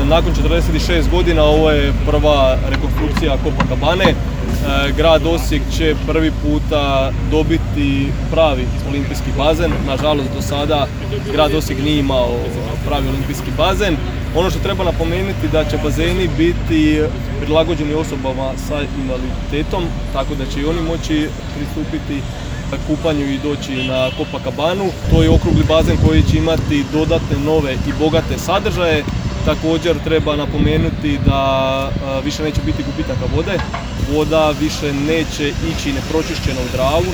Nakon 46 godina ovo je prva rekonstrukcija Copacabane. Grad Osijek će prvi puta dobiti pravi olimpijski bazen. Nažalost, do sada grad Osijek nije imao pravi olimpijski bazen. Ono što treba napomenuti da će bazeni biti prilagođeni osobama sa invaliditetom, tako da će i oni moći pristupiti kupanju i doći na Copacabanu. To je okrugli bazen koji će imati dodatne nove i bogate sadržaje. Također treba napomenuti da više neće biti gubitaka vode. Voda više neće ići nepročišćena u Dravu,